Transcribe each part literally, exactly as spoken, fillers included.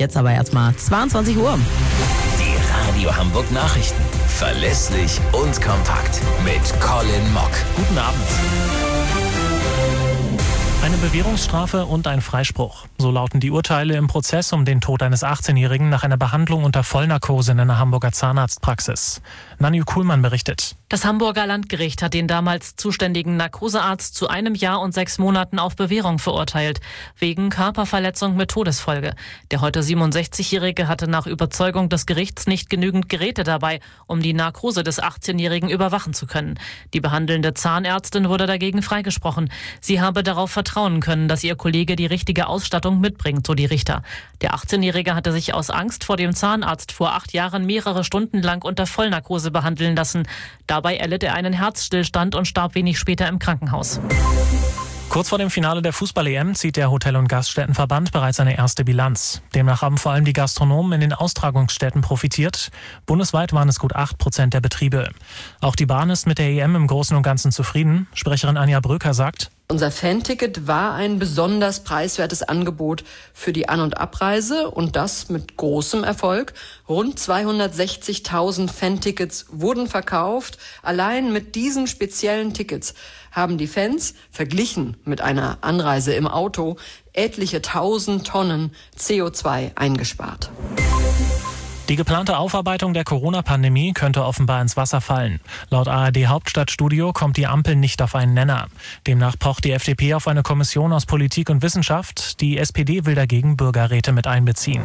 Jetzt aber erstmal zweiundzwanzig Uhr. Die Radio Hamburg Nachrichten. Verlässlich und kompakt. Mit Colin Mock. Guten Abend. Eine Bewährungsstrafe und ein Freispruch. So lauten die Urteile im Prozess um den Tod eines achtzehnjährigen nach einer Behandlung unter Vollnarkose in einer Hamburger Zahnarztpraxis. Nanju Kuhlmann berichtet. Das Hamburger Landgericht hat den damals zuständigen Narkosearzt zu einem Jahr und sechs Monaten auf Bewährung verurteilt, wegen Körperverletzung mit Todesfolge. Der heute siebenundsechzigjährige hatte nach Überzeugung des Gerichts nicht genügend Geräte dabei, um die Narkose des achtzehnjährigen überwachen zu können. Die behandelnde Zahnärztin wurde dagegen freigesprochen. Sie habe darauf vertrauen können, dass ihr Kollege die richtige Ausstattung mitbringt, so die Richter. Der achtzehnjährige hatte sich aus Angst vor dem Zahnarzt vor acht Jahren mehrere Stunden lang unter Vollnarkose behandeln lassen. Dabei erlitt er einen Herzstillstand und starb wenig später im Krankenhaus. Kurz vor dem Finale der Fußball-E M zieht der Hotel- und Gaststättenverband bereits eine erste Bilanz. Demnach haben vor allem die Gastronomen in den Austragungsstätten profitiert. Bundesweit waren es gut acht Prozent der Betriebe. Auch die Bahn ist mit der E M im Großen und Ganzen zufrieden. Sprecherin Anja Bröker sagt: Unser Fanticket war ein besonders preiswertes Angebot für die An- und Abreise und das mit großem Erfolg. Rund zweihundertsechzigtausend Fantickets wurden verkauft. Allein mit diesen speziellen Tickets haben die Fans verglichen mit einer Anreise im Auto etliche tausend Tonnen C O zwei eingespart. Die geplante Aufarbeitung der Corona-Pandemie könnte offenbar ins Wasser fallen. Laut A R D-Hauptstadtstudio kommt die Ampel nicht auf einen Nenner. Demnach pocht die F D P auf eine Kommission aus Politik und Wissenschaft. Die S P D will dagegen Bürgerräte mit einbeziehen.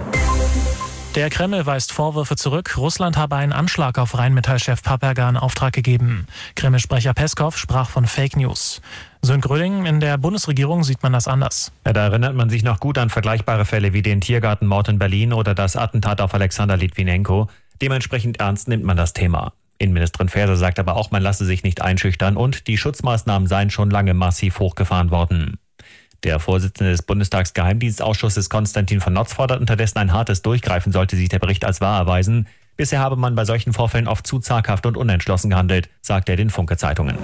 Der Kreml weist Vorwürfe zurück, Russland habe einen Anschlag auf Rheinmetall-Chef Papperger in Auftrag gegeben. Kreml-Sprecher Peskov sprach von Fake News. Sönn Gröling, in der Bundesregierung sieht man das anders. Ja, da erinnert man sich noch gut an vergleichbare Fälle wie den Tiergartenmord in Berlin oder das Attentat auf Alexander Litwinenko. Dementsprechend ernst nimmt man das Thema. Innenministerin Faeser sagt aber auch, man lasse sich nicht einschüchtern und die Schutzmaßnahmen seien schon lange massiv hochgefahren worden. Der Vorsitzende des Bundestagsgeheimdienstausschusses Konstantin von Notz fordert unterdessen ein hartes Durchgreifen, sollte sich der Bericht als wahr erweisen. Bisher habe man bei solchen Vorfällen oft zu zaghaft und unentschlossen gehandelt, sagt er den Funke-Zeitungen.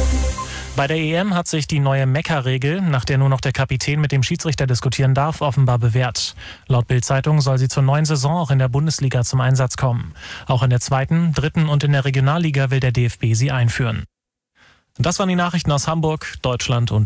Bei der E M hat sich die neue Mekka-Regel, nach der nur noch der Kapitän mit dem Schiedsrichter diskutieren darf, offenbar bewährt. Laut Bild-Zeitung soll sie zur neuen Saison auch in der Bundesliga zum Einsatz kommen. Auch in der zweiten, dritten und in der Regionalliga will der D F B sie einführen. Das waren die Nachrichten aus Hamburg, Deutschland und